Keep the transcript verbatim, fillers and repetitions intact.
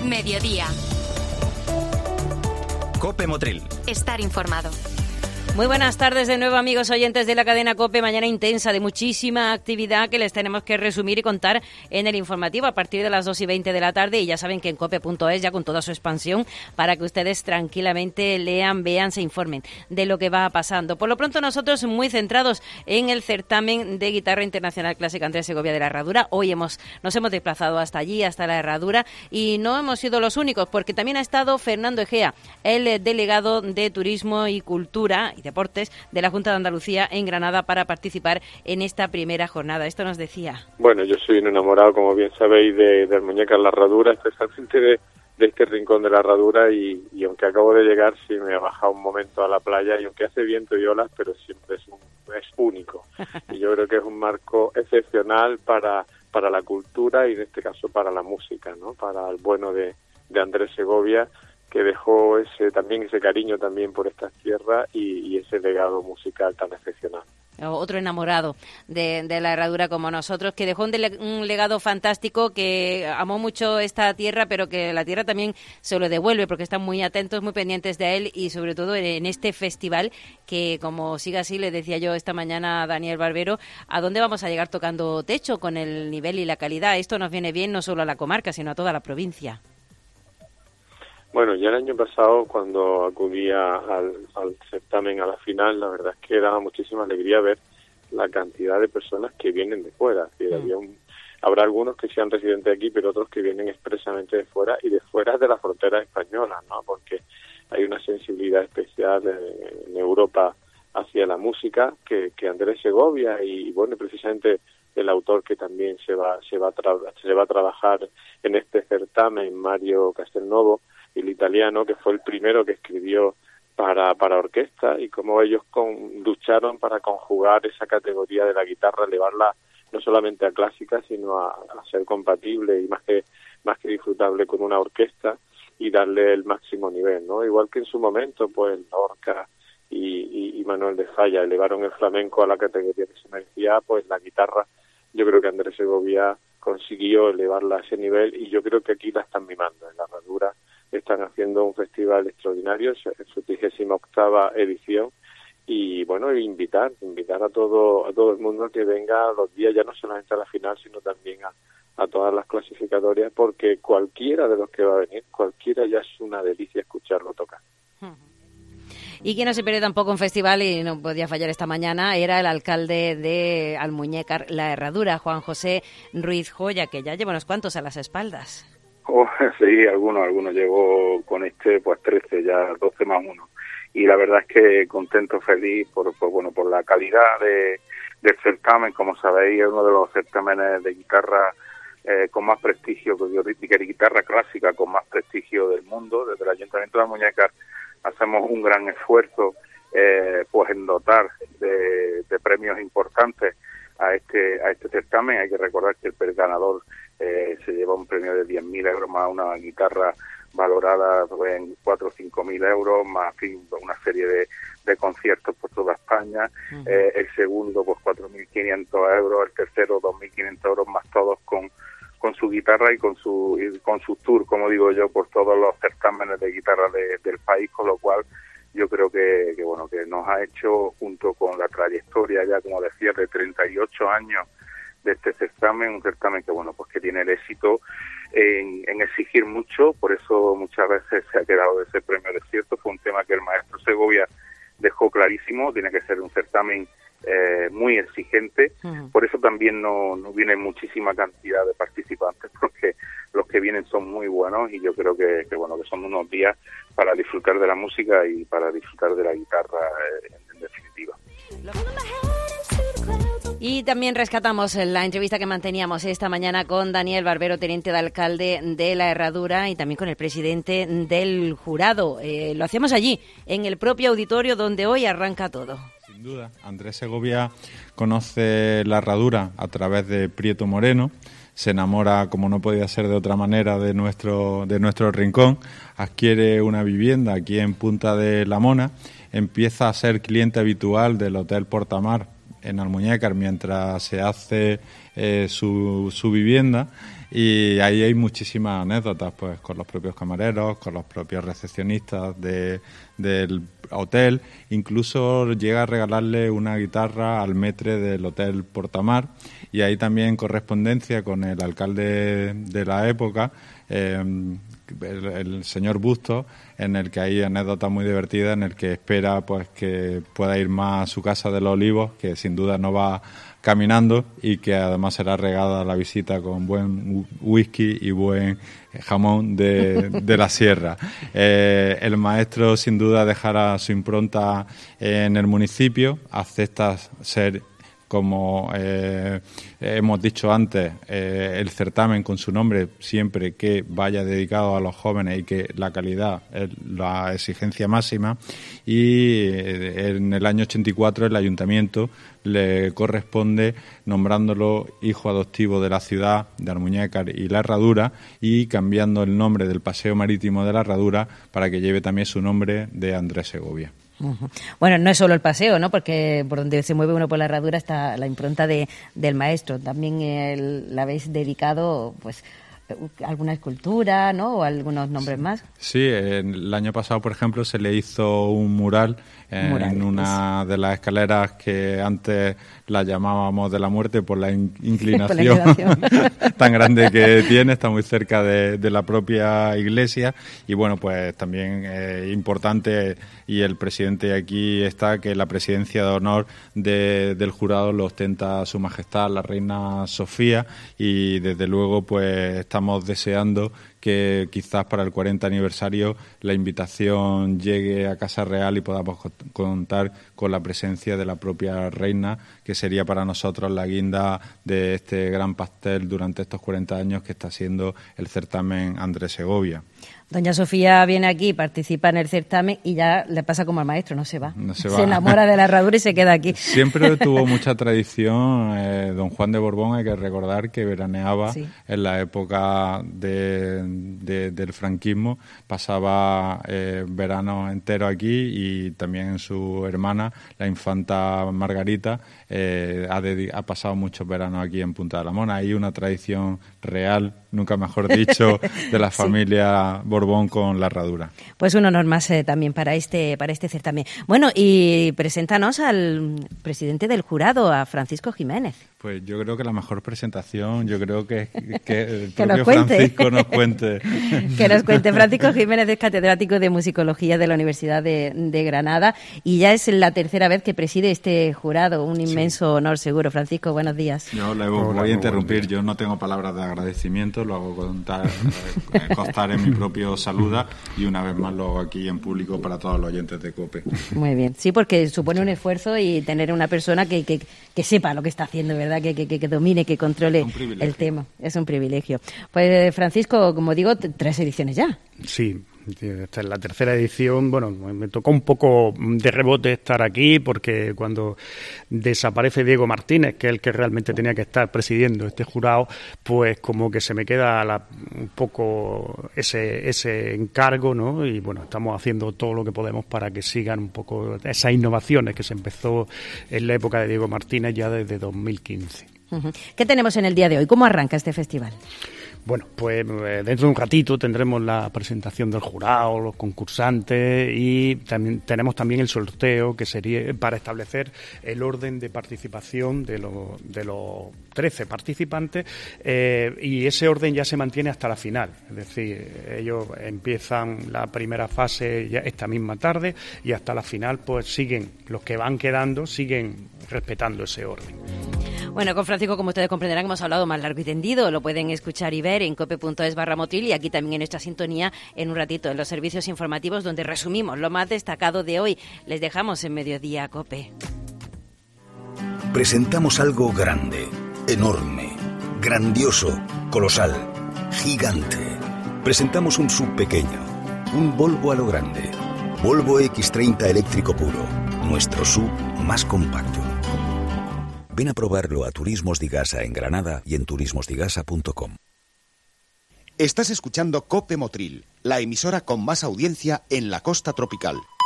Mediodía. COPE Motril. Estar informado. Muy buenas tardes de nuevo, amigos oyentes de la cadena COPE. Mañana intensa, de muchísima actividad que les tenemos que resumir y contar en el informativo a partir de las dos y veinte de la tarde. Y ya saben que en cope punto es, ya con toda su expansión, para que ustedes tranquilamente lean, vean, se informen de lo que va pasando. Por lo pronto, nosotros muy centrados en el certamen de guitarra internacional clásica Andrés Segovia de la Herradura. Hoy hemos nos hemos desplazado hasta allí, hasta la Herradura, y no hemos sido los únicos, porque también ha estado Fernando Egea, el delegado de Turismo y Cultura y Deportes de la Junta de Andalucía en Granada, para participar en esta primera jornada. Esto nos decía. Bueno, yo soy un enamorado, como bien sabéis, de, de Almuñécar La Herradura, especialmente de, de este rincón de La Herradura, y, y aunque acabo de llegar, sí me ha bajado un momento a la playa, y aunque hace viento y olas, pero siempre es, un, es único. Y yo creo que es un marco excepcional para, para la cultura y en este caso para la música, ¿no? Para el bueno de, de Andrés Segovia, que dejó ese también ese cariño también por estas tierras y, y ese legado musical tan excepcional. Otro enamorado de, de la Herradura como nosotros, que dejó un, dele, un legado fantástico, que amó mucho esta tierra, pero que la tierra también se lo devuelve, porque están muy atentos, muy pendientes de él, y sobre todo en, en este festival, que como siga así, le decía yo esta mañana a Daniel Barbero, ¿a dónde vamos a llegar tocando techo con el nivel y la calidad? Esto nos viene bien no solo a la comarca, sino a toda la provincia. Bueno, ya el año pasado, cuando acudía al, al certamen, a la final, la verdad es que daba muchísima alegría ver la cantidad de personas que vienen de fuera. Es decir, mm. había un, habrá algunos que sean residentes aquí, pero otros que vienen expresamente de fuera, y de fuera de las fronteras españolas, ¿no? Porque hay una sensibilidad especial en, en Europa hacia la música que, que Andrés Segovia y, bueno, precisamente el autor que también se va se va a tra- se va a trabajar en este certamen, Mario Castelnuovo, el italiano, que fue el primero que escribió para para orquesta, y cómo ellos con, lucharon para conjugar esa categoría de la guitarra, elevarla no solamente a clásica, sino a, a ser compatible y más que más que disfrutable con una orquesta, y darle el máximo nivel, ¿no? Igual que en su momento, pues Lorca y, y, y Manuel de Falla elevaron el flamenco a la categoría que se merecía, pues la guitarra, yo creo que Andrés Segovia consiguió elevarla a ese nivel, y yo creo que aquí la están mimando. En La Herradura están haciendo un festival extraordinario, en su trigésima octava edición, y bueno, invitar, invitar a todo, a todo el mundo a que venga los días, ya no solamente a la final, sino también a, a todas las clasificatorias, porque cualquiera de los que va a venir, cualquiera ya es una delicia escucharlo tocar. Y quien no se pierde tampoco un festival, y no podía fallar esta mañana, era el alcalde de Almuñécar La Herradura, Juan José Ruiz Joya, que ya lleva unos cuantos a las espaldas. Oh, sí, algunos, algunos llegó con este, pues trece, ya doce más uno. Y la verdad es que contento, feliz por, por bueno, por la calidad de, del certamen. Como sabéis, es uno de los certámenes de guitarra eh, con más prestigio, de guitarra clásica con más prestigio del mundo. Desde el Ayuntamiento de Almuñécar hacemos un gran esfuerzo eh, pues en dotar de, de premios importantes a este a este certamen. Hay que recordar que el ganador eh, se lleva un premio de diez mil euros más una guitarra valorada en cuatro o cinco mil euros, más en fin, una serie de, de conciertos por toda España. Uh-huh. Eh, el segundo, pues cuatro mil quinientos euros, el tercero, dos mil quinientos euros, más todos con con su guitarra y con su y con su tour, como digo yo, por todos los certámenes de guitarra de, del país, con lo cual yo creo que, que bueno que nos ha hecho, junto con la trayectoria ya, como decía, de treinta y ocho años de este certamen, un certamen que bueno pues que tiene el éxito en, en exigir mucho, por eso muchas veces se ha quedado ese premio desierto. Fue un tema que el maestro Segovia dejó clarísimo, tiene que ser un certamen eh, muy exigente, uh-huh. Por eso también no, no viene muchísima cantidad de participantes, porque los que vienen son muy buenos, y yo creo que, que bueno que son unos días para disfrutar de la música y para disfrutar de la guitarra eh, en, en definitiva. Y también rescatamos la entrevista que manteníamos esta mañana con Daniel Barbero, teniente de alcalde de La Herradura, y también con el presidente del jurado. Eh, lo hacemos allí, en el propio auditorio donde hoy arranca todo. Sin duda, Andrés Segovia conoce La Herradura a través de Prieto Moreno, se enamora, como no podía ser de otra manera, de nuestro, de nuestro rincón, adquiere una vivienda aquí en Punta de la Mona, empieza a ser cliente habitual del Hotel Portamar en Almuñécar mientras se hace eh, su, su vivienda, Y ahí hay muchísimas anécdotas, pues con los propios camareros, con los propios recepcionistas de, del hotel. Incluso llega a regalarle una guitarra al maître del Hotel Portamar, y hay también correspondencia con el alcalde de la época, eh, el, el señor Bustos, en el que hay anécdotas muy divertidas, en el que espera pues que pueda ir más a su casa de los Olivos, que sin duda no va caminando, y que además será regada la visita con buen whisky y buen jamón de, de la sierra. Eh, el maestro sin duda dejará su impronta en el municipio, acepta ser, como eh, hemos dicho antes, eh, el certamen con su nombre siempre que vaya dedicado a los jóvenes y que la calidad es la exigencia máxima. Y eh, en el año ochenta y cuatro el ayuntamiento le corresponde nombrándolo hijo adoptivo de la ciudad de Almuñécar y La Herradura, y cambiando el nombre del paseo marítimo de La Herradura para que lleve también su nombre de Andrés Segovia. Uh-huh. Bueno, no es solo el paseo, ¿no? Porque por donde se mueve uno por la Herradura está la impronta de, del maestro. También el, la habéis dedicado, pues, alguna escultura, ¿no? O algunos nombres más. Sí, el año pasado, por ejemplo, se le hizo un mural en mural, una pues. de las escaleras que antes la llamábamos de la muerte por la in- inclinación, por la inclinación. tan grande que tiene, está muy cerca de, de la propia iglesia. Y bueno, pues también es importante, y el presidente aquí está, que la presidencia de honor de, del jurado lo ostenta Su Majestad la Reina Sofía, y desde luego pues estamos deseando que quizás para el cuarenta aniversario la invitación llegue a Casa Real y podamos contar con la presencia de la propia reina, que sería para nosotros la guinda de este gran pastel durante estos cuarenta años que está siendo el certamen Andrés Segovia. Doña Sofía viene aquí, participa en el certamen y ya le pasa como al maestro, no se va. No se, va. Se enamora de la herradura y se queda aquí. Siempre tuvo mucha tradición. Eh, don Juan de Borbón, hay que recordar que veraneaba sí. en la época de, de, del franquismo, pasaba eh, verano entero aquí, y también su hermana, la infanta Margarita, eh, ha, dedi- ha pasado muchos veranos aquí en Punta de la Mona. Hay una tradición real, nunca mejor dicho, de la familia sí. Borbón con la Herradura. Pues un honor más eh, también para este para este certamen. Bueno, y preséntanos al presidente del jurado, a Francisco Jiménez. Pues yo creo que la mejor presentación, yo creo que, que el que propio nos cuente. Francisco nos cuente. Que nos cuente. Francisco Jiménez es catedrático de Musicología de la Universidad de, de Granada, y ya es la tercera vez que preside este jurado. Un inmenso sí. honor, seguro. Francisco, buenos días. Yo le voy Hola, a interrumpir. Yo no tengo palabras de agradecimiento, lo hago contar, eh, constar en mi propio saluda, y una vez más lo hago aquí en público para todos los oyentes de COPE. Muy bien. Sí, porque supone un esfuerzo, y tener una persona que, que, que sepa lo que está haciendo, ¿verdad? Que, que, que domine, que controle el tema. Es un privilegio. Pues, Francisco, como digo, t- tres ediciones ya. Sí. Esta es la tercera edición. Bueno, me tocó un poco de rebote estar aquí, porque cuando desaparece Diego Martínez, que es el que realmente tenía que estar presidiendo este jurado, pues como que se me queda la, un poco ese ese encargo, ¿no? Y bueno, estamos haciendo todo lo que podemos para que sigan un poco esas innovaciones que se empezó en la época de Diego Martínez ya desde dos mil quince. Uh-huh. ¿Qué tenemos en el día de hoy? ¿Cómo arranca este festival? Bueno, pues eh, dentro de un ratito tendremos la presentación del jurado, los concursantes, y también tenemos también el sorteo, que sería para establecer el orden de participación de los de los trece participantes, eh, y ese orden ya se mantiene hasta la final. Es decir, ellos empiezan la primera fase ya esta misma tarde, y hasta la final pues siguen, los que van quedando siguen respetando ese orden. Bueno, con Francisco, como ustedes comprenderán, hemos hablado más largo y tendido. Lo pueden escuchar y ver en cope punto es barra motril, y aquí también en esta sintonía en un ratito en los servicios informativos, donde resumimos lo más destacado de hoy. Les dejamos en Mediodía Cope. Presentamos algo grande, enorme, grandioso, colosal, gigante. Presentamos un sub pequeño, un Volvo a lo grande. Volvo equis treinta eléctrico puro, nuestro sub más compacto. Ven a probarlo a Turismos Digasa en Granada y en turismos digasa punto com. Estás escuchando Cope Motril, la emisora con más audiencia en la costa tropical.